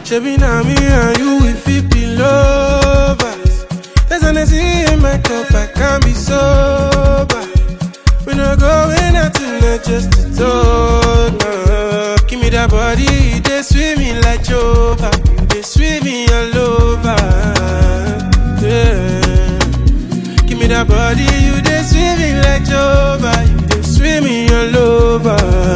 Shabby now me and you we fit be lovers. There's honesty in my cup, I can't be sober. We no going out tonight just to talk. Nah. Give me that body, they sweet me like Jova. They sweet me all over. Yeah. Give me that body, you they sweet me like Jova. You they sweet me all over.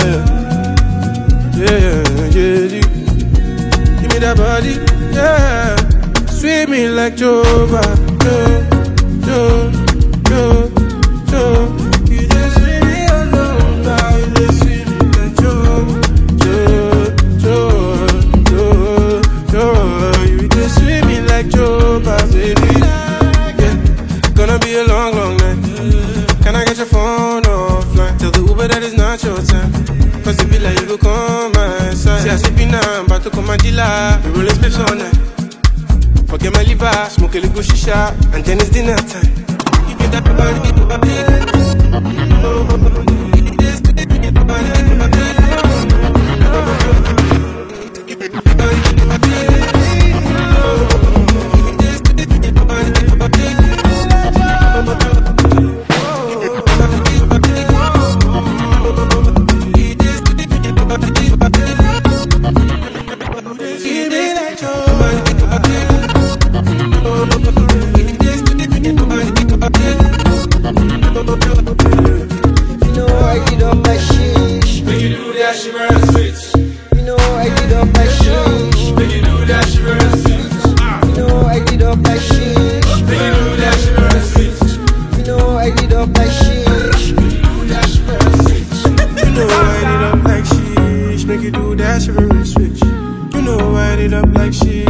Yeah, yeah, yeah. Give me that body, yeah. Sweet me like Jova. Yeah, yeah, yeah, yeah. You they sweet me all over. You they sweet me like Jova. Yeah, yeah, yeah. You they sweet me like Jova, baby. Yeah, gonna be a long, long night. Can I get your phone offline? Tell the Uber that it's not your time. Cause it be like you go come my side. See I sleeping now, I'm about to come my dealer. We roll a spliff all night. Forget my liver, smoke a little shisha, and then it's dinner time. Give me that body,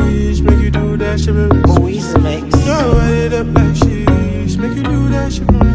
Moise Mix. No, I did up like sheesh, make you do that shit.